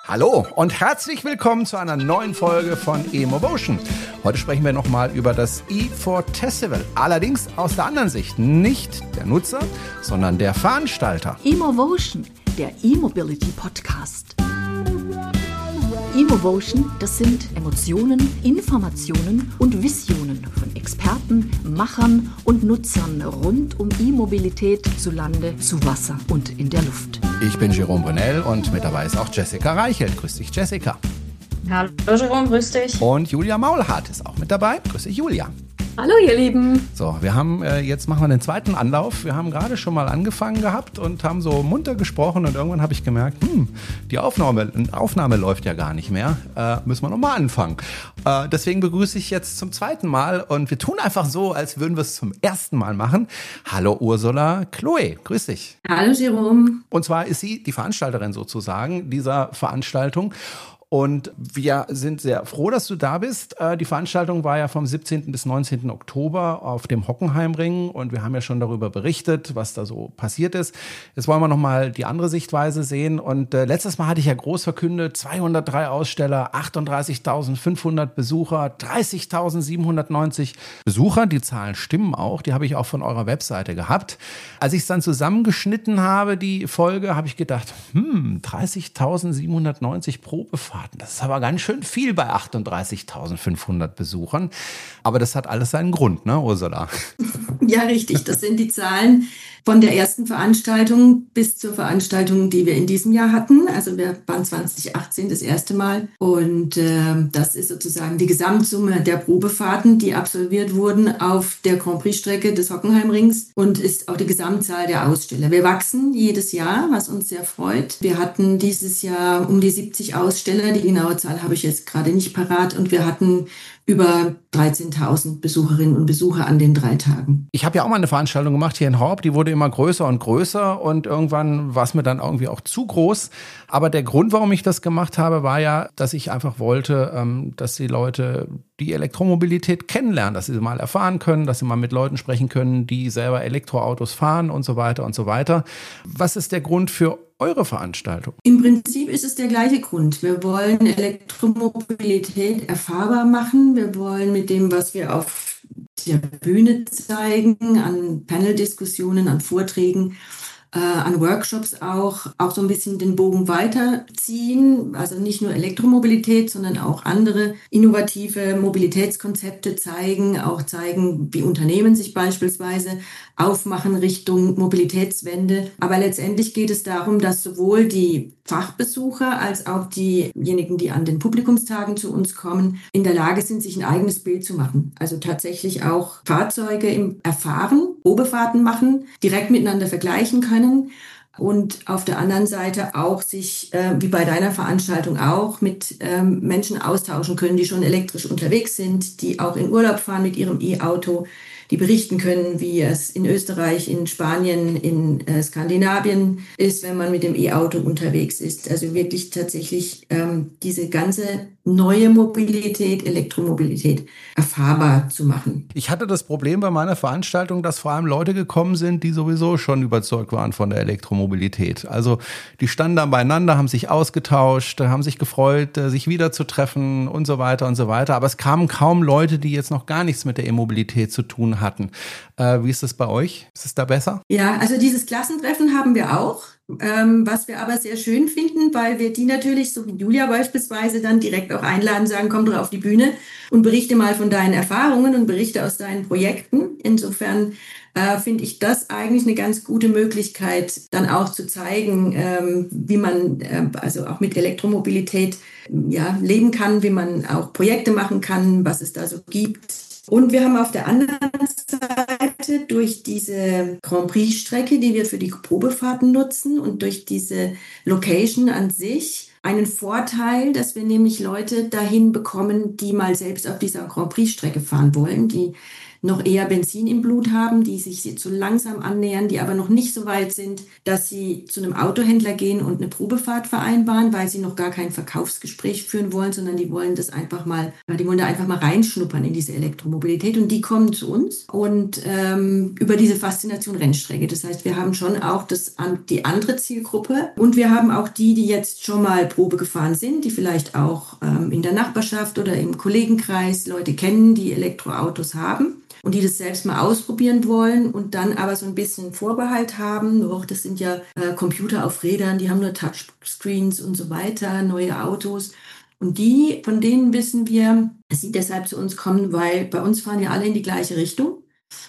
Hallo und herzlich willkommen zu einer neuen Folge von eMotion. Heute sprechen wir nochmal über das E4Testival. Allerdings aus der anderen Sicht. Nicht der Nutzer, sondern der Veranstalter. eMotion, der E-Mobility-Podcast. eMotion, das sind Emotionen, Informationen und Visionen von Experten, Machern und Nutzern rund um E-Mobilität zu Lande, zu Wasser und in der Luft. Ich bin Jerome Brunel und mit dabei ist auch Jessica Reichelt. Grüß dich, Jessica. Hallo Jerome, grüß dich. Und Julia Maulhardt ist auch mit dabei. Grüß dich, Julia. Hallo ihr Lieben. So, jetzt machen wir den zweiten Anlauf. Wir haben gerade schon mal angefangen gehabt und haben so munter gesprochen und irgendwann habe ich gemerkt, die Aufnahme läuft ja gar nicht mehr. Müssen wir nochmal anfangen. Deswegen begrüße ich jetzt zum zweiten Mal und wir tun einfach so, als würden wir es zum ersten Mal machen. Hallo Ursula Chloe, grüß dich. Hallo Jerome. Und zwar ist sie die Veranstalterin sozusagen dieser Veranstaltung. Und wir sind sehr froh, dass du da bist. Die Veranstaltung war ja vom 17. bis 19. Oktober auf dem Hockenheimring und wir haben ja schon darüber berichtet, was da so passiert ist. Jetzt wollen wir nochmal die andere Sichtweise sehen und letztes Mal hatte ich ja groß verkündet, 203 Aussteller, 38.500 Besucher, 30.790 Besucher. Die Zahlen stimmen auch, die habe ich auch von eurer Webseite gehabt. Als ich es dann zusammengeschnitten habe, die Folge, habe ich gedacht, 30.790 Probefahrten. Das ist aber ganz schön viel bei 38.500 Besuchern. Aber das hat alles seinen Grund, ne, Ursula? Ja, richtig. Das sind die Zahlen von der ersten Veranstaltung bis zur Veranstaltung, die wir in diesem Jahr hatten. Also wir waren 2018 das erste Mal. Und das ist sozusagen die Gesamtsumme der Probefahrten, die absolviert wurden auf der Grand Prix-Strecke des Hockenheimrings und ist auch die Gesamtzahl der Aussteller. Wir wachsen jedes Jahr, was uns sehr freut. Wir hatten dieses Jahr um die 70 Aussteller. Die genaue Zahl habe ich jetzt gerade nicht parat. Und wir hatten über 13.000 Besucherinnen und Besucher an den 3 Tagen. Ich habe ja auch mal eine Veranstaltung gemacht hier in Horb, die wurde immer größer und größer und irgendwann war es mir dann irgendwie auch zu groß. Aber der Grund, warum ich das gemacht habe, war ja, dass ich einfach wollte, dass die Leute die Elektromobilität kennenlernen, dass sie mal erfahren können, dass sie mal mit Leuten sprechen können, die selber Elektroautos fahren und so weiter und so weiter. Was ist der Grund für eure Veranstaltung? Im Prinzip ist es der gleiche Grund. Wir wollen Elektromobilität erfahrbar machen. Wir wollen mit dem, was wir auf der Bühne zeigen, an Panel-Diskussionen, an Vorträgen, an Workshops auch so ein bisschen den Bogen weiterziehen. Also nicht nur Elektromobilität, sondern auch andere innovative Mobilitätskonzepte zeigen, wie Unternehmen sich beispielsweise aufmachen Richtung Mobilitätswende. Aber letztendlich geht es darum, dass sowohl die Fachbesucher als auch diejenigen, die an den Publikumstagen zu uns kommen, in der Lage sind, sich ein eigenes Bild zu machen. Also tatsächlich auch Fahrzeuge im Erfahren, Probefahrten machen, direkt miteinander vergleichen können. Und auf der anderen Seite auch sich, wie bei deiner Veranstaltung auch, mit Menschen austauschen können, die schon elektrisch unterwegs sind, die auch in Urlaub fahren mit ihrem E-Auto, die berichten können, wie es in Österreich, in Spanien, in Skandinavien ist, wenn man mit dem E-Auto unterwegs ist. Also wirklich tatsächlich diese ganze neue Mobilität, Elektromobilität erfahrbar zu machen. Ich hatte das Problem bei meiner Veranstaltung, dass vor allem Leute gekommen sind, die sowieso schon überzeugt waren von der Elektromobilität. Also die standen dann beieinander, haben sich ausgetauscht, haben sich gefreut, sich wiederzutreffen und so weiter und so weiter. Aber es kamen kaum Leute, die jetzt noch gar nichts mit der E-Mobilität zu tun hatten. Wie ist das bei euch? Ist es da besser? Ja, also dieses Klassentreffen haben wir auch. Was wir aber sehr schön finden, weil wir die natürlich, so wie Julia beispielsweise, dann direkt auch einladen, sagen, komm doch auf die Bühne und berichte mal von deinen Erfahrungen und berichte aus deinen Projekten. Insofern finde ich das eigentlich eine ganz gute Möglichkeit, dann auch zu zeigen, wie man also auch mit Elektromobilität leben kann, wie man auch Projekte machen kann, was es da so gibt. Und wir haben auf der anderen Seite durch diese Grand Prix-Strecke, die wir für die Probefahrten nutzen und durch diese Location an sich einen Vorteil, dass wir nämlich Leute dahin bekommen, die mal selbst auf dieser Grand Prix-Strecke fahren wollen, die noch eher Benzin im Blut haben, die sich so langsam annähern, die aber noch nicht so weit sind, dass sie zu einem Autohändler gehen und eine Probefahrt vereinbaren, weil sie noch gar kein Verkaufsgespräch führen wollen, sondern die wollen die wollen da einfach mal reinschnuppern in diese Elektromobilität und die kommen zu uns und über diese Faszination Rennstrecke. Das heißt, wir haben schon auch die andere Zielgruppe und wir haben auch die jetzt schon mal Probe gefahren sind, die vielleicht auch in der Nachbarschaft oder im Kollegenkreis Leute kennen, die Elektroautos haben und die das selbst mal ausprobieren wollen und dann aber so ein bisschen Vorbehalt haben. Das sind ja Computer auf Rädern, die haben nur Touchscreens und so weiter, neue Autos. Und von denen wissen wir, dass sie deshalb zu uns kommen, weil bei uns fahren ja alle in die gleiche Richtung.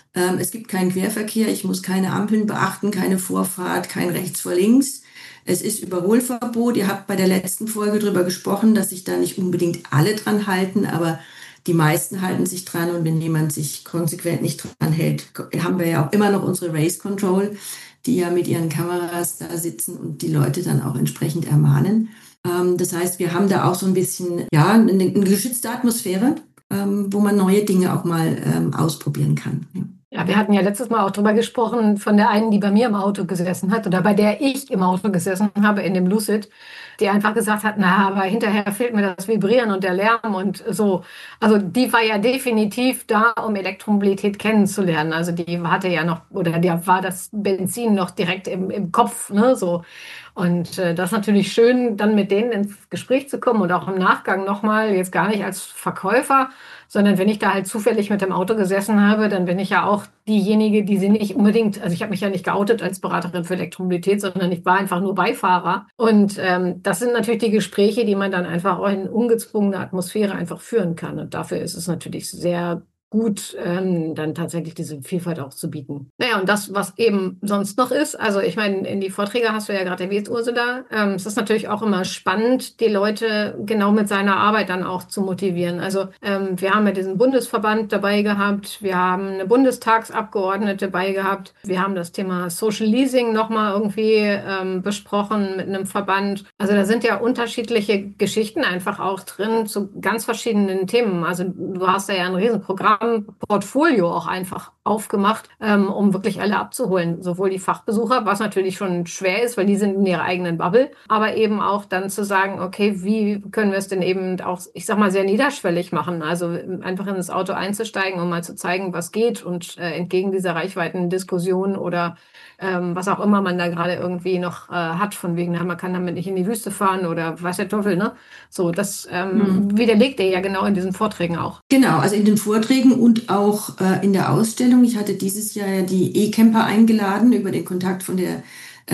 Es gibt keinen Querverkehr, ich muss keine Ampeln beachten, keine Vorfahrt, kein rechts vor links. Es ist Überholverbot. Ihr habt bei der letzten Folge darüber gesprochen, dass sich da nicht unbedingt alle dran halten, aber die meisten halten sich dran. Und wenn jemand sich konsequent nicht dran hält, haben wir ja auch immer noch unsere Race Control, die ja mit ihren Kameras da sitzen und die Leute dann auch entsprechend ermahnen. Das heißt, wir haben da auch so ein bisschen eine geschützte Atmosphäre, wo man neue Dinge auch mal ausprobieren kann. Ja, wir hatten ja letztes Mal auch drüber gesprochen, von der einen, die bei mir im Auto gesessen hat oder bei der ich im Auto gesessen habe, in dem Lucid, die einfach gesagt hat, aber hinterher fehlt mir das Vibrieren und der Lärm und so. Also die war ja definitiv da, um Elektromobilität kennenzulernen. Also die hatte ja noch, oder der war das Benzin noch direkt im Kopf, ne, so. Und das ist natürlich schön, dann mit denen ins Gespräch zu kommen und auch im Nachgang nochmal, jetzt gar nicht als Verkäufer, sondern wenn ich da halt zufällig mit dem Auto gesessen habe, dann bin ich ja auch diejenige, die sie nicht unbedingt, also ich habe mich ja nicht geoutet als Beraterin für Elektromobilität, sondern ich war einfach nur Beifahrer. Und das sind natürlich die Gespräche, die man dann einfach auch in ungezwungener Atmosphäre einfach führen kann. Und dafür ist es natürlich sehr gut, dann tatsächlich diese Vielfalt auch zu bieten. Naja, und das, was eben sonst noch ist, also ich meine, in die Vorträge hast du ja gerade erwähnt, Ursula, es ist natürlich auch immer spannend, die Leute genau mit seiner Arbeit dann auch zu motivieren. Also wir haben ja diesen Bundesverband dabei gehabt, wir haben eine Bundestagsabgeordnete dabei gehabt, wir haben das Thema Social Leasing nochmal irgendwie besprochen mit einem Verband. Also da sind ja unterschiedliche Geschichten einfach auch drin zu ganz verschiedenen Themen. Also du hast ja ein Riesenprogramm, Portfolio auch einfach aufgemacht, um wirklich alle abzuholen. Sowohl die Fachbesucher, was natürlich schon schwer ist, weil die sind in ihrer eigenen Bubble, aber eben auch dann zu sagen, okay, wie können wir es denn eben auch, ich sag mal, sehr niederschwellig machen? Also einfach in das Auto einzusteigen, um mal zu zeigen, was geht und entgegen dieser Reichweitendiskussion oder was auch immer man da gerade irgendwie noch hat, von wegen, man kann damit nicht in die Wüste fahren oder weiß der Teufel, ne? So, das widerlegt er ja genau in diesen Vorträgen auch. Genau, also in den Vorträgen und auch in der Ausstellung. Ich hatte dieses Jahr ja die E-Camper eingeladen über den Kontakt von der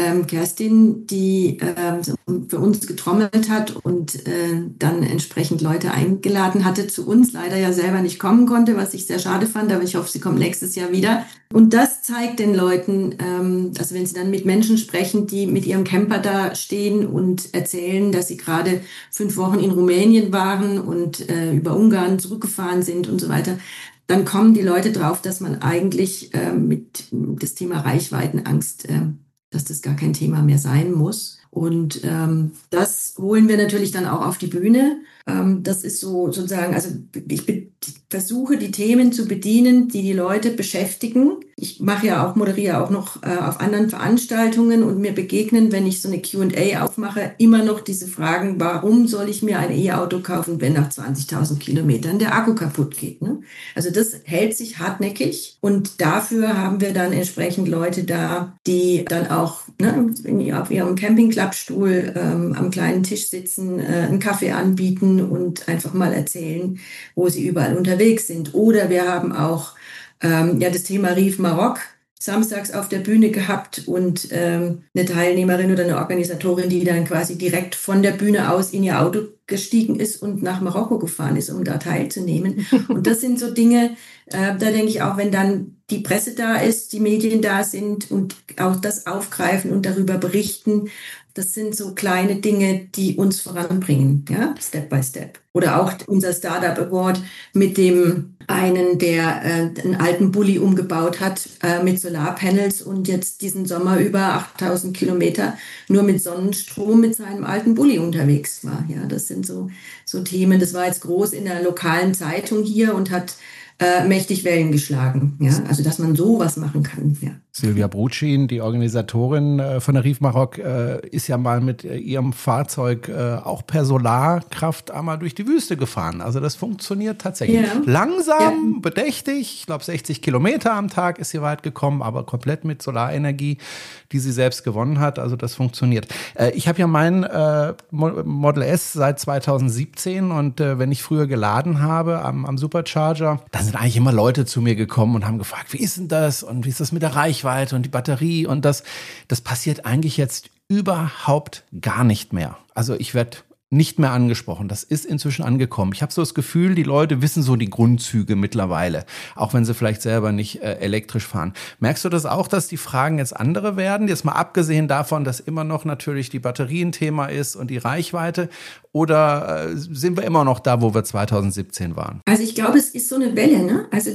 Kerstin, die für uns getrommelt hat und dann entsprechend Leute eingeladen hatte zu uns, leider ja selber nicht kommen konnte, was ich sehr schade fand, aber ich hoffe, sie kommt nächstes Jahr wieder. Und das zeigt den Leuten, also wenn sie dann mit Menschen sprechen, die mit ihrem Camper da stehen und erzählen, dass sie gerade 5 Wochen in Rumänien waren und über Ungarn zurückgefahren sind und so weiter, dann kommen die Leute drauf, dass man eigentlich mit das Thema Reichweitenangst, dass das gar kein Thema mehr sein muss. Und das holen wir natürlich dann auch auf die Bühne. Das ist so sozusagen, also ich versuche die Themen zu bedienen, die die Leute beschäftigen. Ich moderiere auch noch auf anderen Veranstaltungen und mir begegnen, wenn ich so eine Q&A aufmache, immer noch diese Fragen, warum soll ich mir ein E-Auto kaufen, wenn nach 20.000 Kilometern der Akku kaputt geht, ne? Also das hält sich hartnäckig und dafür haben wir dann entsprechend Leute da, die dann auch auf ihrem Campingklappstuhl am kleinen Tisch sitzen, einen Kaffee anbieten und einfach mal erzählen, wo sie überall unterwegs sind. Oder wir haben auch das Thema Rive Maroc samstags auf der Bühne gehabt und eine Teilnehmerin oder eine Organisatorin, die dann quasi direkt von der Bühne aus in ihr Auto gestiegen ist und nach Marokko gefahren ist, um da teilzunehmen. Und das sind so Dinge, da denke ich auch, wenn dann die Presse da ist, die Medien da sind und auch das aufgreifen und darüber berichten, das sind so kleine Dinge, die uns voranbringen, ja, Step by Step. Oder auch unser Startup Award mit dem einen, der einen alten Bulli umgebaut hat mit Solarpanels und jetzt diesen Sommer über 8.000 Kilometer nur mit Sonnenstrom mit seinem alten Bulli unterwegs war. Ja, das sind so Themen. Das war jetzt groß in der lokalen Zeitung hier und hat mächtig Wellen geschlagen. Ja? Also dass man sowas machen kann. Ja. Silvia Brutschin, die Organisatorin von der Reef Maroc, ist ja mal mit ihrem Fahrzeug auch per Solarkraft einmal durch die Wüste gefahren. Also das funktioniert tatsächlich. Ja. Langsam, bedächtig, ich glaube 60 Kilometer am Tag ist sie weit gekommen, aber komplett mit Solarenergie, die sie selbst gewonnen hat. Also das funktioniert. Ich habe ja mein Model S seit 2017 und wenn ich früher geladen habe am Supercharger, dann sind eigentlich immer Leute zu mir gekommen und haben gefragt, wie ist denn das und wie ist das mit der Reichweite und die Batterie und das passiert eigentlich jetzt überhaupt gar nicht mehr. Also ich werde nicht mehr angesprochen. Das ist inzwischen angekommen. Ich habe so das Gefühl, die Leute wissen so die Grundzüge mittlerweile, auch wenn sie vielleicht selber nicht elektrisch fahren. Merkst du das auch, dass die Fragen jetzt andere werden? Jetzt mal abgesehen davon, dass immer noch natürlich die Batterie ein Thema ist und die Reichweite. Oder sind wir immer noch da, wo wir 2017 waren? Also ich glaube, es ist so eine Welle. Ne? Also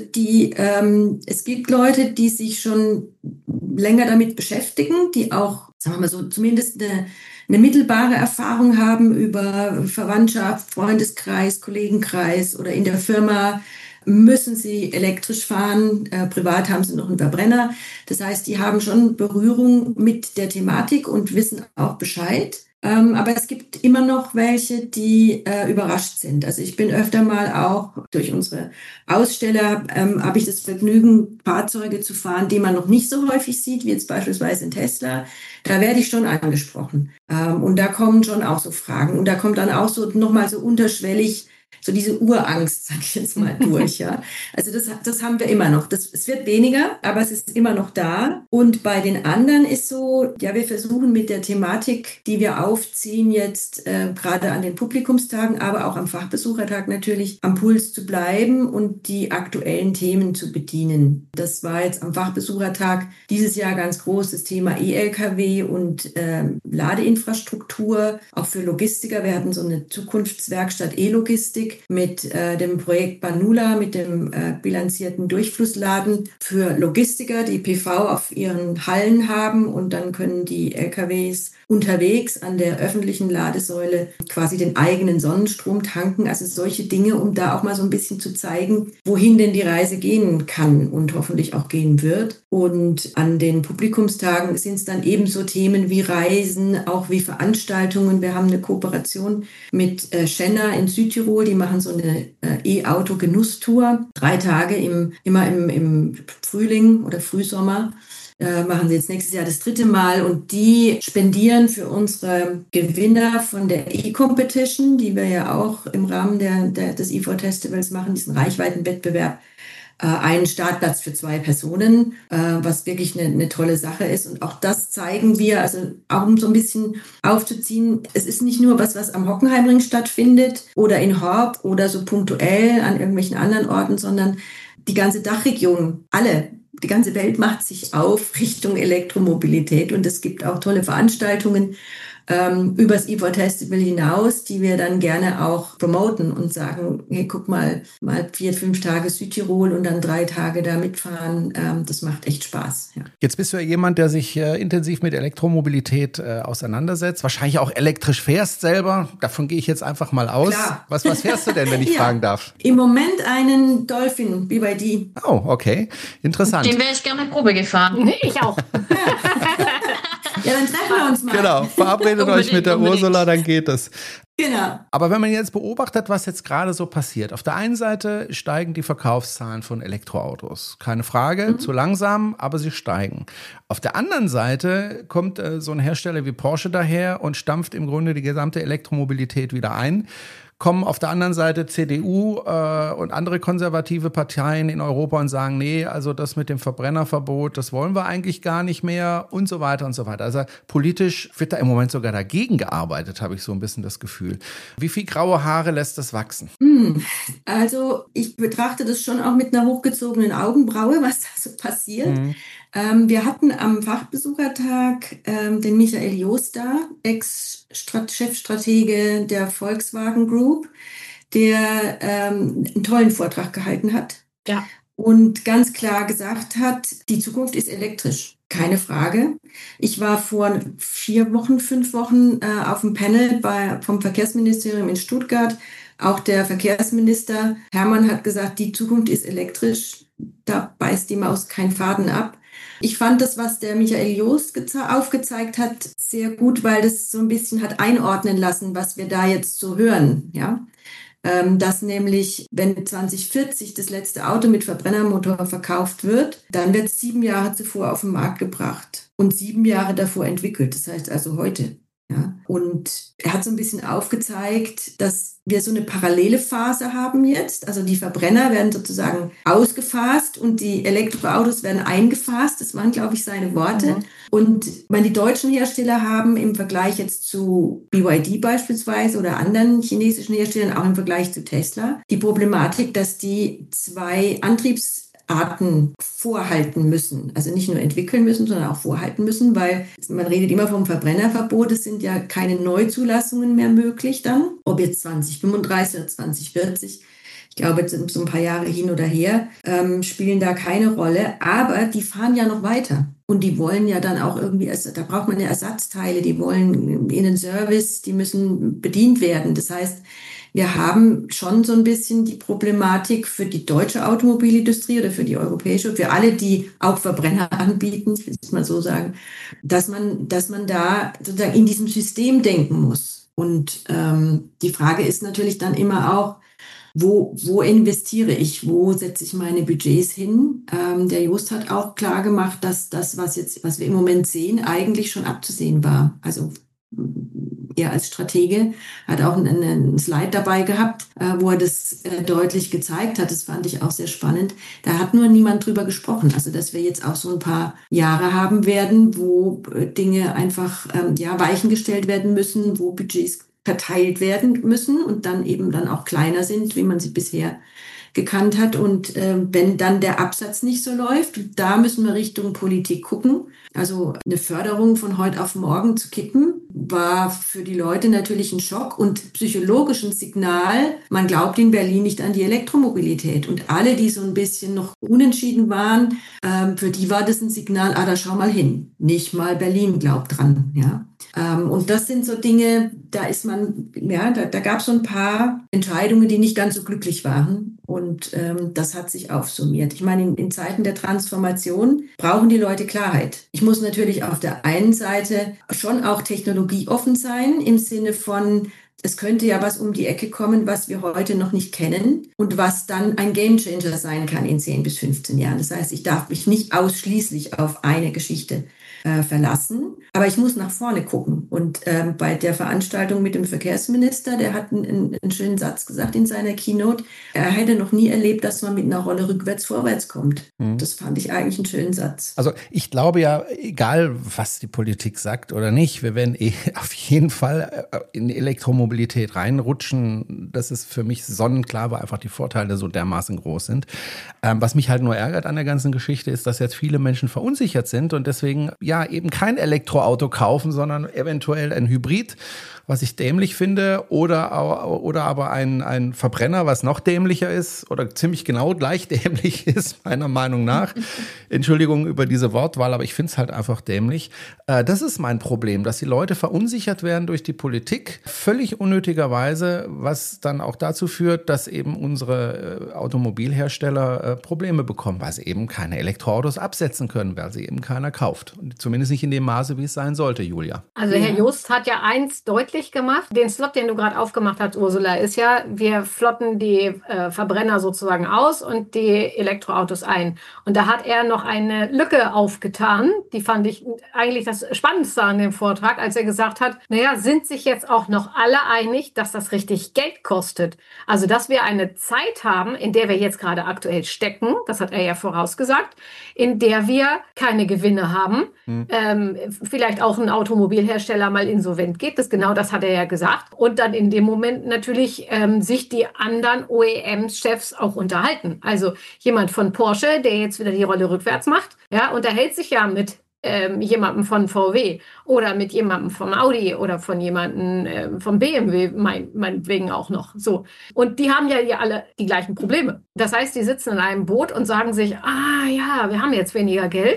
es gibt Leute, die sich schon länger damit beschäftigen, die auch, sagen wir mal so, zumindest eine mittelbare Erfahrung haben über Verwandtschaft, Freundeskreis, Kollegenkreis oder in der Firma müssen sie elektrisch fahren. Privat haben sie noch einen Verbrenner. Das heißt, die haben schon Berührung mit der Thematik und wissen auch Bescheid. Aber es gibt immer noch welche, die überrascht sind. Also ich bin öfter mal auch durch unsere Aussteller, habe ich das Vergnügen, Fahrzeuge zu fahren, die man noch nicht so häufig sieht, wie jetzt beispielsweise ein Tesla. Da werde ich schon angesprochen. Und da kommen schon auch so Fragen. Und da kommt dann auch so nochmal so unterschwellig so diese Urangst, sag ich jetzt mal, durch. Ja. Also das haben wir immer noch. Es wird weniger, aber es ist immer noch da. Und bei den anderen ist so, ja, wir versuchen mit der Thematik, die wir aufziehen, jetzt gerade an den Publikumstagen, aber auch am Fachbesuchertag natürlich am Puls zu bleiben und die aktuellen Themen zu bedienen. Das war jetzt am Fachbesuchertag dieses Jahr ganz groß, das Thema E-Lkw und Ladeinfrastruktur, auch für Logistiker. Wir hatten so eine Zukunftswerkstatt E-Logistik mit dem Projekt Banula, mit dem bilanzierten Durchflussladen für Logistiker, die PV auf ihren Hallen haben und dann können die LKWs unterwegs an der öffentlichen Ladesäule quasi den eigenen Sonnenstrom tanken. Also solche Dinge, um da auch mal so ein bisschen zu zeigen, wohin denn die Reise gehen kann und hoffentlich auch gehen wird. Und an den Publikumstagen sind es dann ebenso Themen wie Reisen, auch wie Veranstaltungen. Wir haben eine Kooperation mit Schenner in Südtirol, die machen so eine E-Auto-Genusstour. 3 Tage immer im Frühling oder Frühsommer. Machen sie jetzt nächstes Jahr das 3. Mal und die spendieren für unsere Gewinner von der E-Competition, die wir ja auch im Rahmen des E4-Festivals machen, diesen Reichweitenwettbewerb, einen Startplatz für 2 Personen, was wirklich eine tolle Sache ist. Und auch das zeigen wir, also auch um so ein bisschen aufzuziehen, es ist nicht nur was am Hockenheimring stattfindet oder in Horb oder so punktuell an irgendwelchen anderen Orten, sondern die ganze Dachregion, die ganze Welt macht sich auf Richtung Elektromobilität und es gibt auch tolle Veranstaltungen über das E4-Festival hinaus, die wir dann gerne auch promoten und sagen, hey, guck mal 4, 5 Tage Südtirol und dann 3 Tage da mitfahren. Das macht echt Spaß. Ja. Jetzt bist du ja jemand, der sich intensiv mit Elektromobilität auseinandersetzt, wahrscheinlich auch elektrisch fährst selber. Davon gehe ich jetzt einfach mal aus. Klar. Was fährst du denn, wenn ich fragen darf? Im Moment einen Dolphin, BYD. Oh, okay. Interessant. Den wäre ich gerne Probe gefahren. Ich auch. Ja, dann treffen wir uns mal. Genau, verabredet euch mit der Ursula, dann geht es. Genau. Aber wenn man jetzt beobachtet, was jetzt gerade so passiert, auf der einen Seite steigen die Verkaufszahlen von Elektroautos. Keine Frage, zu langsam, aber sie steigen. Auf der anderen Seite kommt so ein Hersteller wie Porsche daher und stampft im Grunde die gesamte Elektromobilität wieder ein. Kommen auf der anderen Seite CDU und andere konservative Parteien in Europa und sagen, nee, also das mit dem Verbrennerverbot, das wollen wir eigentlich gar nicht mehr und so weiter und so weiter. Also politisch wird da im Moment sogar dagegen gearbeitet, habe ich so ein bisschen das Gefühl. Wie viel graue Haare lässt das wachsen? Also ich betrachte das schon auch mit einer hochgezogenen Augenbraue, was da so passiert. Wir hatten am Fachbesuchertag den Michael Jost da, Ex-Chefstratege der Volkswagen Group, der einen tollen Vortrag gehalten hat. Ja. Und ganz klar gesagt hat, die Zukunft ist elektrisch. Keine Frage. Ich war vor 4 Wochen, 5 Wochen auf dem Panel vom Verkehrsministerium in Stuttgart, Auch der Verkehrsminister Hermann hat gesagt, die Zukunft ist elektrisch. Da beißt die Maus keinen Faden ab. Ich fand das, was der Michael Jost aufgezeigt hat, sehr gut, weil das so ein bisschen hat einordnen lassen, was wir da jetzt so hören, ja. Dass nämlich, wenn 2040 das letzte Auto mit Verbrennermotor verkauft wird, dann wird es 7 Jahre zuvor auf den Markt gebracht und 7 Jahre davor entwickelt. Das heißt also heute. Ja. Und er hat so ein bisschen aufgezeigt, dass wir so eine parallele Phase haben jetzt. Also die Verbrenner werden sozusagen ausgefasst und die Elektroautos werden eingefasst. Das waren, glaube ich, seine Worte. Und die deutschen Hersteller haben im Vergleich jetzt zu BYD beispielsweise oder anderen chinesischen Herstellern, auch im Vergleich zu Tesla, die Problematik, dass die 2 Antriebsarten vorhalten müssen. Also nicht nur entwickeln müssen, sondern auch vorhalten müssen, weil man redet immer vom Verbrennerverbot. Es sind ja keine Neuzulassungen mehr möglich dann. Ob jetzt 2035 oder 2040. Ich glaube, jetzt sind so ein paar Jahre hin oder her, spielen da keine Rolle. Aber die fahren ja noch weiter. Und die wollen ja dann auch irgendwie, da braucht man ja Ersatzteile, die wollen in den Service, die müssen bedient werden. Das heißt, wir haben schon so ein bisschen die Problematik für die deutsche Automobilindustrie oder für die europäische, für alle, die auch Verbrenner anbieten, ich will es mal so sagen, dass man da sozusagen in diesem System denken muss. Und die Frage ist natürlich dann immer auch, wo investiere ich? Wo setze ich meine Budgets hin? Der Jost hat auch klar gemacht, dass das, was wir im Moment sehen, eigentlich schon abzusehen war. Also er als Stratege hat auch einen Slide dabei gehabt, wo er das deutlich gezeigt hat. Das fand ich auch sehr spannend. Da hat nur niemand drüber gesprochen. Also, dass wir jetzt auch so ein paar Jahre haben werden, wo Dinge einfach weichen gestellt werden müssen, wo Budgets verteilt werden müssen und dann eben dann auch kleiner sind, wie man sie bisher gekannt hat. Und wenn dann der Absatz nicht so läuft, da müssen wir Richtung Politik gucken. Also eine Förderung von heute auf morgen zu kippen, war für die Leute natürlich ein Schock und psychologisch ein Signal. Man glaubt in Berlin nicht an die Elektromobilität. Und alle, die so ein bisschen noch unentschieden waren, für die war das ein Signal, da schau mal hin. Nicht mal Berlin glaubt dran, ja. Und das sind so Dinge, da gab es so ein paar Entscheidungen, die nicht ganz so glücklich waren. Und das hat sich aufsummiert. Ich meine, in Zeiten der Transformation brauchen die Leute Klarheit. Ich muss natürlich auf der einen Seite schon auch technologieoffen sein, im Sinne von, es könnte ja was um die Ecke kommen, was wir heute noch nicht kennen und was dann ein Gamechanger sein kann in 10 bis 15 Jahren. Das heißt, ich darf mich nicht ausschließlich auf eine Geschichte verlassen, aber ich muss nach vorne gucken. Und bei der Veranstaltung mit dem Verkehrsminister, der hat einen schönen Satz gesagt in seiner Keynote, er hätte noch nie erlebt, dass man mit einer Rolle rückwärts vorwärts kommt. Das fand ich eigentlich einen schönen Satz. Also ich glaube ja, egal was die Politik sagt oder nicht, wir werden auf jeden Fall in die Elektromobilität reinrutschen. Das ist für mich sonnenklar, weil einfach die Vorteile so dermaßen groß sind. Was mich halt nur ärgert an der ganzen Geschichte ist, dass jetzt viele Menschen verunsichert sind und deswegen eben kein Elektroauto kaufen, sondern eventuell ein Hybrid, was ich dämlich finde, oder aber ein Verbrenner, was noch dämlicher ist oder ziemlich genau gleich dämlich ist, meiner Meinung nach. Entschuldigung über diese Wortwahl, aber ich finde es halt einfach dämlich. Das ist mein Problem, dass die Leute verunsichert werden durch die Politik, völlig unnötigerweise, was dann auch dazu führt, dass eben unsere Automobilhersteller Probleme bekommen, weil sie eben keine Elektroautos absetzen können, weil sie eben keiner kauft. Und zumindest nicht in dem Maße, wie es sein sollte, Julia. Also Herr Jost hat ja eins deutlich gemacht. Den Slot, den du gerade aufgemacht hast, Ursula, ist ja, wir flotten die Verbrenner sozusagen aus und die Elektroautos ein. Und da hat er noch eine Lücke aufgetan. Die fand ich eigentlich das Spannendste an dem Vortrag, als er gesagt hat, sind sich jetzt auch noch alle einig, dass das richtig Geld kostet. Also, dass wir eine Zeit haben, in der wir jetzt gerade aktuell stecken, das hat er ja vorausgesagt, in der wir keine Gewinne haben, vielleicht auch ein Automobilhersteller mal insolvent geht, das hat er ja gesagt. Und dann in dem Moment natürlich sich die anderen OEM-Chefs auch unterhalten. Also jemand von Porsche, der jetzt wieder die Rolle rückwärts macht, unterhält sich ja mit jemandem von VW oder mit jemandem von Audi oder von jemandem von BMW, meinetwegen auch noch. So. Und die haben ja alle die gleichen Probleme. Das heißt, die sitzen in einem Boot und sagen sich, wir haben jetzt weniger Geld.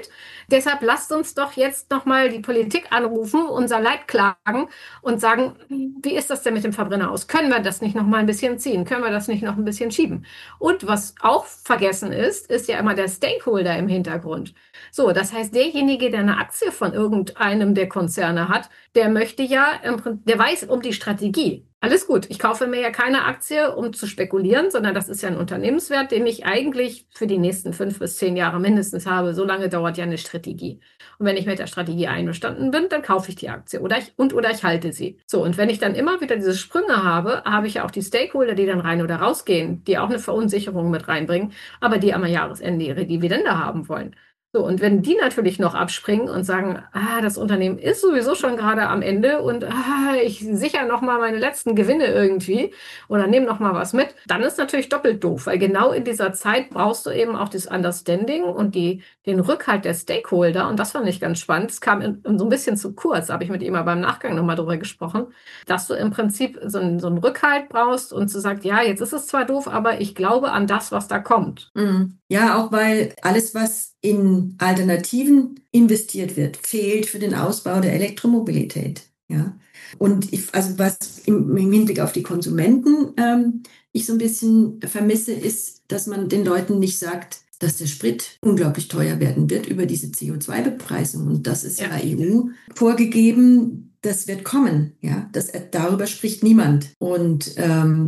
Deshalb lasst uns doch jetzt nochmal die Politik anrufen, unser Leid klagen und sagen, wie ist das denn mit dem Verbrenner aus? Können wir das nicht nochmal ein bisschen ziehen? Können wir das nicht noch ein bisschen schieben? Und was auch vergessen ist ja immer der Stakeholder im Hintergrund. So, das heißt, derjenige, der eine Aktie von irgendeinem der Konzerne hat, der möchte ja, der weiß um die Strategie. Alles gut. Ich kaufe mir ja keine Aktie, um zu spekulieren, sondern das ist ja ein Unternehmenswert, den ich eigentlich für die nächsten 5 bis 10 Jahre mindestens habe. So lange dauert ja eine Strategie. Und wenn ich mit der Strategie einverstanden bin, dann kaufe ich die Aktie oder ich halte sie. So, und wenn ich dann immer wieder diese Sprünge habe, habe ich ja auch die Stakeholder, die dann rein oder rausgehen, die auch eine Verunsicherung mit reinbringen, aber die am Jahresende ihre Dividende haben wollen. So, und wenn die natürlich noch abspringen und sagen, das Unternehmen ist sowieso schon gerade am Ende und ich sichere noch mal meine letzten Gewinne irgendwie oder nehme noch mal was mit, dann ist natürlich doppelt doof, weil genau in dieser Zeit brauchst du eben auch das Understanding und den Rückhalt der Stakeholder. Und das fand ich ganz spannend. Es kam so ein bisschen zu kurz, habe ich mit ihm aber im Nachgang noch mal drüber gesprochen, dass du im Prinzip so einen Rückhalt brauchst und zu sagen, ja, jetzt ist es zwar doof, aber ich glaube an das, was da kommt. Ja, auch weil alles, was in Alternativen investiert wird, fehlt für den Ausbau der Elektromobilität. Ja. Und was im Hinblick auf die Konsumenten ich so ein bisschen vermisse, ist, dass man den Leuten nicht sagt, dass der Sprit unglaublich teuer werden wird über diese CO2-Bepreisung. Und das ist ja EU vorgegeben. Das wird kommen. Ja. Darüber spricht niemand. Und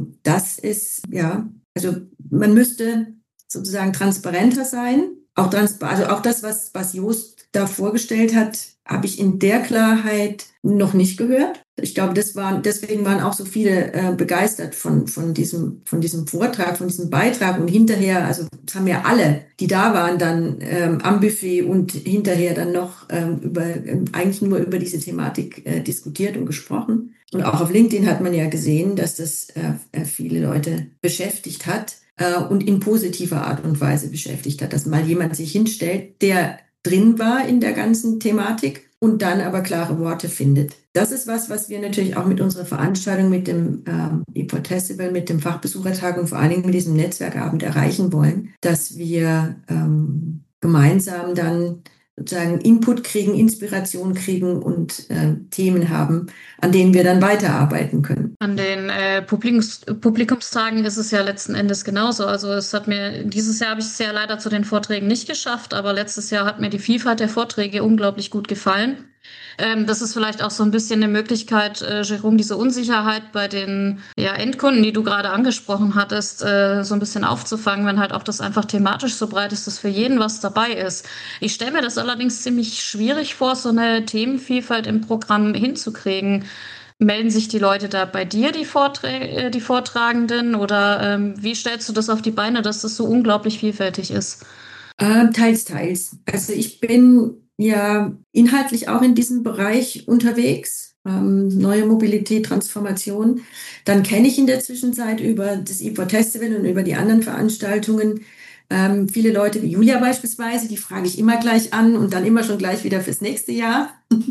das ist, also man müsste sozusagen transparenter sein. Auch das, was Joost da vorgestellt hat, habe ich in der Klarheit noch nicht gehört. Ich glaube, deswegen waren auch so viele begeistert von diesem Vortrag, von diesem Beitrag. Und hinterher, also das haben ja alle, die da waren, dann am Buffet und hinterher dann noch eigentlich nur über diese Thematik diskutiert und gesprochen. Und auch auf LinkedIn hat man ja gesehen, dass das viele Leute beschäftigt hat. Und in positiver Art und Weise beschäftigt hat, dass mal jemand sich hinstellt, der drin war in der ganzen Thematik und dann aber klare Worte findet. Das ist was wir natürlich auch mit unserer Veranstaltung, mit dem e-Port-Festival, mit dem Fachbesuchertag und vor allen Dingen mit diesem Netzwerkabend erreichen wollen, dass wir gemeinsam dann sozusagen Input kriegen, Inspiration kriegen und Themen haben, an denen wir dann weiterarbeiten können. An den Publikumstagen ist es ja letzten Endes genauso. Also dieses Jahr habe ich es ja leider zu den Vorträgen nicht geschafft, aber letztes Jahr hat mir die Vielfalt der Vorträge unglaublich gut gefallen. Das ist vielleicht auch so ein bisschen eine Möglichkeit, Jerome, diese Unsicherheit bei den Endkunden, die du gerade angesprochen hattest, so ein bisschen aufzufangen, wenn halt auch das einfach thematisch so breit ist, dass für jeden was dabei ist. Ich stelle mir das allerdings ziemlich schwierig vor, so eine Themenvielfalt im Programm hinzukriegen. Melden sich die Leute da bei dir, die Vortragenden, oder wie stellst du das auf die Beine, dass das so unglaublich vielfältig ist? Teils. Also ich bin ja inhaltlich auch in diesem Bereich unterwegs, neue Mobilität, Transformation. Dann kenne ich in der Zwischenzeit über das e-Port-Festival und über die anderen Veranstaltungen viele Leute wie Julia beispielsweise, die frage ich immer gleich an und dann immer schon gleich wieder fürs nächste Jahr.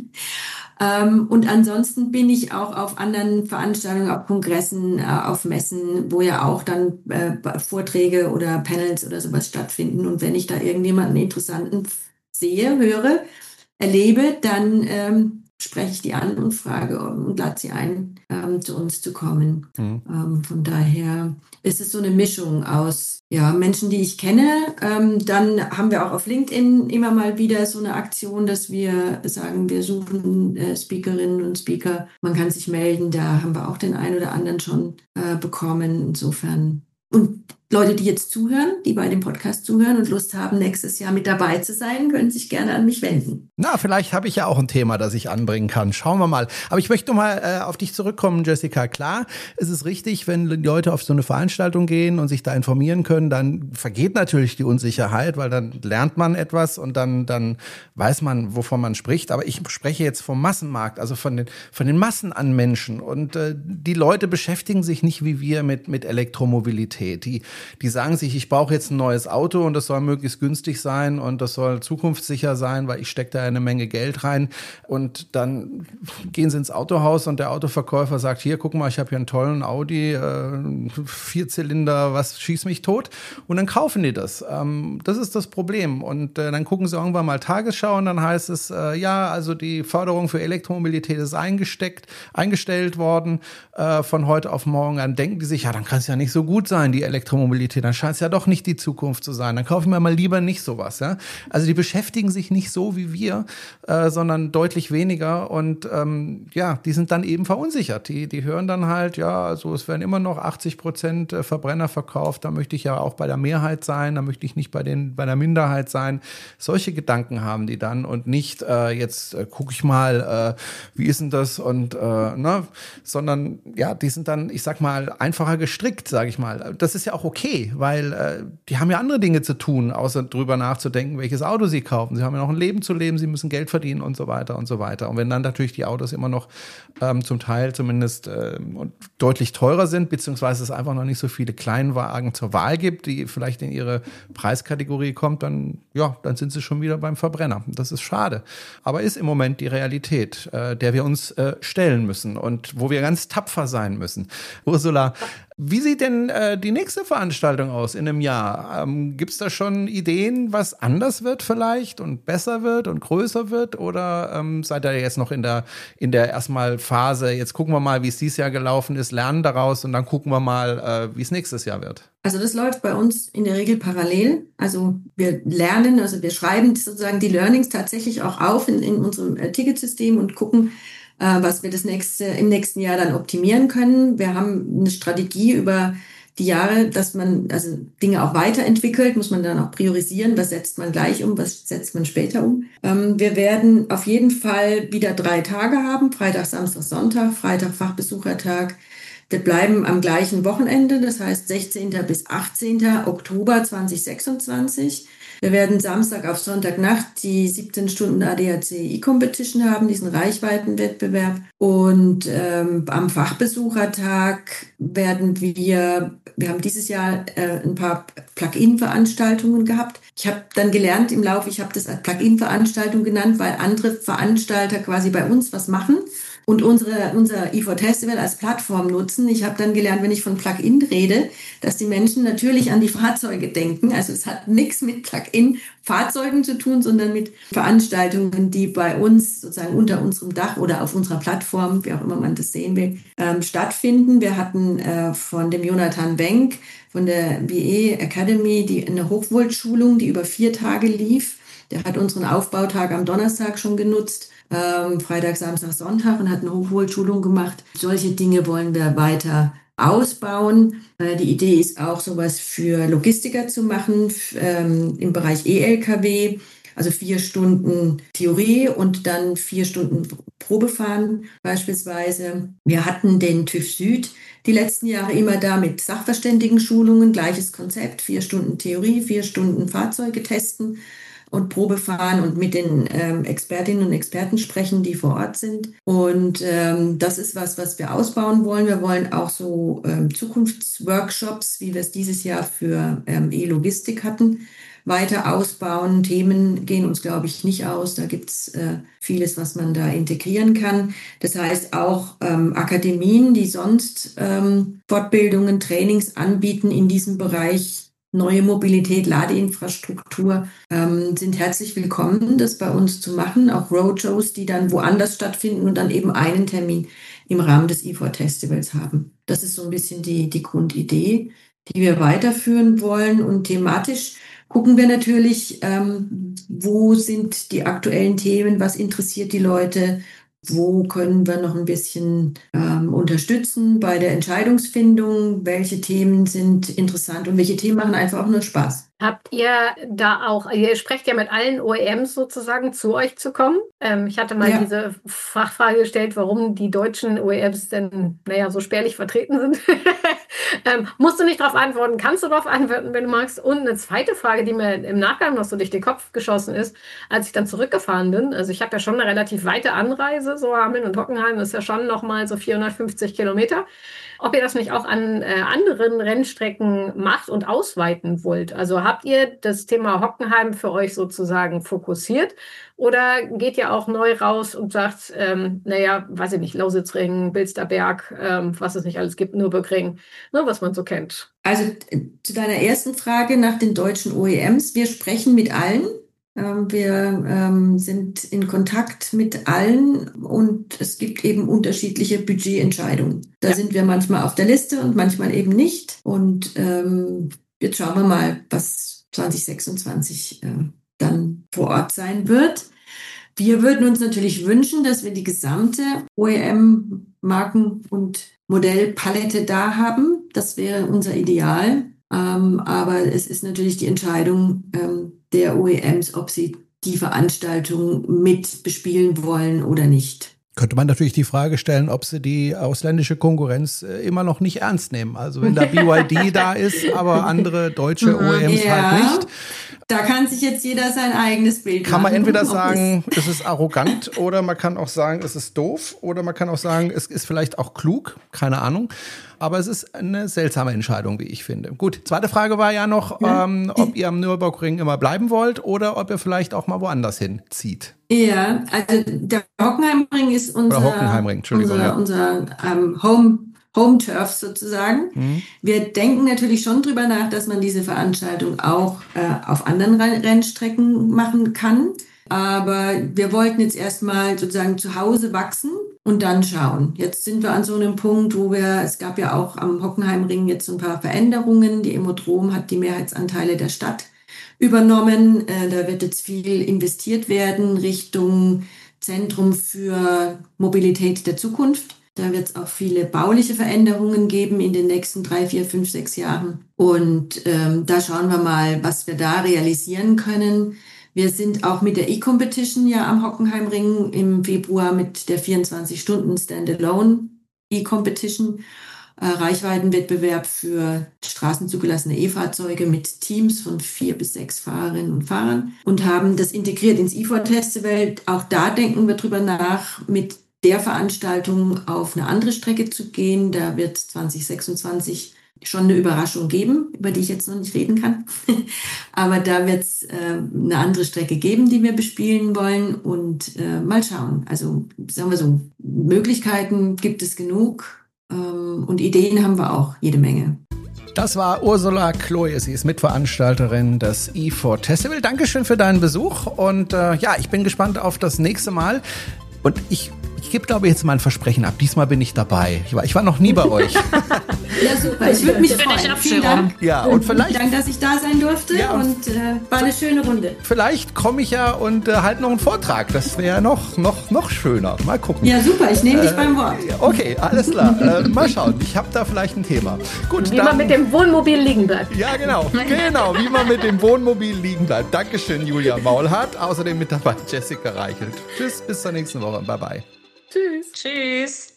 Und ansonsten bin ich auch auf anderen Veranstaltungen, auf Kongressen, auf Messen, wo ja auch dann Vorträge oder Panels oder sowas stattfinden. Und wenn ich da irgendjemanden Interessanten sehe, höre, erlebe, dann spreche ich die an und frage und lade sie ein, zu uns zu kommen. Von daher ist es so eine Mischung aus Menschen, die ich kenne. Dann haben wir auch auf LinkedIn immer mal wieder so eine Aktion, dass wir sagen, wir suchen Speakerinnen und Speaker. Man kann sich melden, da haben wir auch den einen oder anderen schon bekommen. Insofern. Und Leute, die jetzt zuhören, die bei dem Podcast zuhören und Lust haben, nächstes Jahr mit dabei zu sein, können sich gerne an mich wenden. Na, vielleicht habe ich ja auch ein Thema, das ich anbringen kann. Schauen wir mal. Aber ich möchte noch mal auf dich zurückkommen, Jessica. Klar, es ist richtig, wenn die Leute auf so eine Veranstaltung gehen und sich da informieren können, dann vergeht natürlich die Unsicherheit, weil dann lernt man etwas und dann weiß man, wovon man spricht. Aber ich spreche jetzt vom Massenmarkt, also von den Massen an Menschen. Und die Leute beschäftigen sich nicht wie wir mit Elektromobilität. Die die sagen sich, ich brauche jetzt ein neues Auto und das soll möglichst günstig sein und das soll zukunftssicher sein, weil ich stecke da eine Menge Geld rein. Und dann gehen sie ins Autohaus und der Autoverkäufer sagt, hier, guck mal, ich habe hier einen tollen Audi, Vierzylinder, was schießt mich tot? Und dann kaufen die das. Das ist das Problem. Und dann gucken sie irgendwann mal Tagesschau und dann heißt es, ja, also die Förderung für Elektromobilität ist eingestellt worden von heute auf morgen. Dann denken die sich, ja, dann kann es ja nicht so gut sein, die Elektromobilität. Dann scheint es ja doch nicht die Zukunft zu sein. Dann kaufen wir mal lieber nicht sowas. Ja? Also die beschäftigen sich nicht so wie wir, sondern deutlich weniger. Und die sind dann eben verunsichert. Die hören dann halt, ja, also es werden immer noch 80% Verbrenner verkauft. Da möchte ich ja auch bei der Mehrheit sein. Da möchte ich nicht bei der Minderheit sein. Solche Gedanken haben die dann und nicht, jetzt gucke ich mal, wie ist denn das? Und sondern ja, die sind dann, ich sag mal, einfacher gestrickt, sage ich mal. Das ist ja auch okay, weil die haben ja andere Dinge zu tun, außer drüber nachzudenken, welches Auto sie kaufen. Sie haben ja noch ein Leben zu leben, sie müssen Geld verdienen und so weiter und so weiter. Und wenn dann natürlich die Autos immer noch zum Teil zumindest deutlich teurer sind, beziehungsweise es einfach noch nicht so viele Kleinwagen zur Wahl gibt, die vielleicht in ihre Preiskategorie kommt, dann sind sie schon wieder beim Verbrenner. Das ist schade. Aber ist im Moment die Realität, der wir uns stellen müssen und wo wir ganz tapfer sein müssen. Ursula, wie sieht denn die nächste Veranstaltung aus in einem Jahr? Gibt es da schon Ideen, was anders wird vielleicht und besser wird und größer wird? Oder seid ihr jetzt noch in der erstmal Phase, jetzt gucken wir mal, wie es dieses Jahr gelaufen ist, lernen daraus und dann gucken wir mal, wie es nächstes Jahr wird? Also das läuft bei uns in der Regel parallel. Also wir lernen, also wir schreiben sozusagen die Learnings tatsächlich auch auf in unserem Ticketsystem und gucken, was wir im nächsten Jahr dann optimieren können. Wir haben eine Strategie über die Jahre, dass man also Dinge auch weiterentwickelt, muss man dann auch priorisieren, was setzt man gleich um, was setzt man später um. Wir werden auf jeden Fall wieder 3 Tage haben, Freitag, Samstag, Sonntag, Freitag Fachbesuchertag. Wir bleiben am gleichen Wochenende, das heißt 16. bis 18. Oktober 2026. Wir werden Samstag auf Sonntagnacht die 17 Stunden ADAC E-Competition haben, diesen Reichweitenwettbewerb. Und am Fachbesuchertag werden wir haben dieses Jahr ein paar Plug-in-Veranstaltungen gehabt. Ich habe dann gelernt im Laufe, ich habe das als Plug-in-Veranstaltung genannt, weil andere Veranstalter quasi bei uns was machen und unser E4Festival als Plattform nutzen. Ich habe dann gelernt, wenn ich von Plug-in rede, dass die Menschen natürlich an die Fahrzeuge denken. Also es hat nichts mit Plug-in-Fahrzeugen zu tun, sondern mit Veranstaltungen, die bei uns sozusagen unter unserem Dach oder auf unserer Plattform, wie auch immer man das sehen will, stattfinden. Wir hatten von dem Jonathan Wenk von der BE Academy eine Hochvoltschulung, die über 4 Tage lief. Der hat unseren Aufbautag am Donnerstag schon genutzt. Freitag, Samstag, Sonntag und hat eine Hochvoltschulung gemacht. Solche Dinge wollen wir weiter ausbauen. Die Idee ist auch, sowas für Logistiker zu machen im Bereich E-Lkw. Also 4 Stunden Theorie und dann 4 Stunden Probefahren beispielsweise. Wir hatten den TÜV Süd die letzten Jahre immer da mit Sachverständigenschulungen, gleiches Konzept, 4 Stunden Theorie, 4 Stunden Fahrzeuge testen und Probe fahren und mit den Expertinnen und Experten sprechen, die vor Ort sind. Und das ist was wir ausbauen wollen. Wir wollen auch so Zukunftsworkshops, wie wir es dieses Jahr für E-Logistik hatten, weiter ausbauen. Themen gehen uns, glaube ich, nicht aus. Da gibt's vieles, was man da integrieren kann. Das heißt auch Akademien, die sonst Fortbildungen, Trainings anbieten in diesem Bereich, neue Mobilität, Ladeinfrastruktur, sind herzlich willkommen, das bei uns zu machen. Auch Roadshows, die dann woanders stattfinden und dann eben einen Termin im Rahmen des E4Festivals haben. Das ist so ein bisschen die Grundidee, die wir weiterführen wollen. Und thematisch gucken wir natürlich, wo sind die aktuellen Themen, was interessiert die Leute, wo können wir noch ein bisschen unterstützen bei der Entscheidungsfindung, welche Themen sind interessant und welche Themen machen einfach auch nur Spaß. Habt ihr da auch, ihr sprecht ja mit allen OEMs sozusagen, zu euch zu kommen? Ich hatte mal diese Fachfrage gestellt, warum die deutschen OEMs denn, so spärlich vertreten sind. Musst du nicht darauf antworten, kannst du darauf antworten, wenn du magst. Und eine zweite Frage, die mir im Nachgang noch so durch den Kopf geschossen ist, als ich dann zurückgefahren bin. Also ich habe ja schon eine relativ weite Anreise, so Hameln und Hockenheim ist ja schon nochmal so 450 Kilometer. Ob ihr das nicht auch an anderen Rennstrecken macht und ausweiten wollt. Also habt ihr das Thema Hockenheim für euch sozusagen fokussiert oder geht ihr auch neu raus und sagt, weiß ich nicht, Lausitzring, Bilsterberg, was es nicht alles gibt, Nürburgring, was man so kennt. Also zu deiner ersten Frage nach den deutschen OEMs. Wir sprechen mit allen. Wir sind in Kontakt mit allen und es gibt eben unterschiedliche Budgetentscheidungen. Da sind wir manchmal auf der Liste und manchmal eben nicht. Und jetzt schauen wir mal, was 2026 dann vor Ort sein wird. Wir würden uns natürlich wünschen, dass wir die gesamte OEM-Marken- und Modellpalette da haben. Das wäre unser Ideal. Aber es ist natürlich die Entscheidung der OEMs, ob sie die Veranstaltung mit bespielen wollen oder nicht. Könnte man natürlich die Frage stellen, ob sie die ausländische Konkurrenz immer noch nicht ernst nehmen. Also wenn da BYD da ist, aber andere deutsche OEMs halt nicht. Da kann sich jetzt jeder sein eigenes Bild machen. Kann man entweder sagen, es ist arrogant oder man kann auch sagen, es ist doof oder man kann auch sagen, es ist vielleicht auch klug, keine Ahnung. Aber es ist eine seltsame Entscheidung, wie ich finde. Gut, zweite Frage war ja noch, ob ihr am Nürburgring immer bleiben wollt oder ob ihr vielleicht auch mal woanders hinzieht. Ja, also der Hockenheimring ist unser Home Turf sozusagen. Wir denken natürlich schon drüber nach, dass man diese Veranstaltung auch auf anderen Rennstrecken machen kann. Aber wir wollten jetzt erstmal sozusagen zu Hause wachsen und dann schauen. Jetzt sind wir an so einem Punkt, es gab ja auch am Hockenheimring jetzt ein paar Veränderungen. Die Emotrom hat die Mehrheitsanteile der Stadt übernommen. Da wird jetzt viel investiert werden Richtung Zentrum für Mobilität der Zukunft. Da wird es auch viele bauliche Veränderungen geben in den nächsten 3, 4, 5, 6 Jahren. Und da schauen wir mal, was wir da realisieren können. Wir sind auch mit der E-Competition ja am Hockenheimring im Februar mit der 24-Stunden Standalone E-Competition. Reichweitenwettbewerb für straßenzugelassene E-Fahrzeuge mit Teams von 4 bis 6 Fahrerinnen und Fahrern und haben das integriert ins E-Ford-Festival. Auch da denken wir drüber nach, mit der Veranstaltung auf eine andere Strecke zu gehen. Da wird 2026 schon eine Überraschung geben, über die ich jetzt noch nicht reden kann. Aber da wird es eine andere Strecke geben, die wir bespielen wollen und mal schauen. Also sagen wir so, Möglichkeiten gibt es genug und Ideen haben wir auch jede Menge. Das war Ursula Chloe, sie ist Mitveranstalterin des E4 Festival. Dankeschön für deinen Besuch und ich bin gespannt auf das nächste Mal. Und ich gebe, glaube ich, jetzt mal ein Versprechen ab. Diesmal bin ich dabei. Ich war noch nie bei euch. Ja, super. Ich würde mich freuen. Vielen Dank. Ja, und vielleicht, vielen Dank, dass ich da sein durfte und war eine schöne Runde. Vielleicht komme ich ja und halte noch einen Vortrag. Das wäre noch schöner. Mal gucken. Ja, super. Ich nehme dich beim Wort. Okay, alles klar. Mal schauen. Ich habe da vielleicht ein Thema. Gut, wie man mit dem Wohnmobil liegen bleibt. Ja, genau. Wie man mit dem Wohnmobil liegen bleibt. Dankeschön, Julia Maulhardt. Außerdem mit dabei Jessica Reichelt. Tschüss, bis zur nächsten Woche. Bye, bye. Tschüss. Tschüss.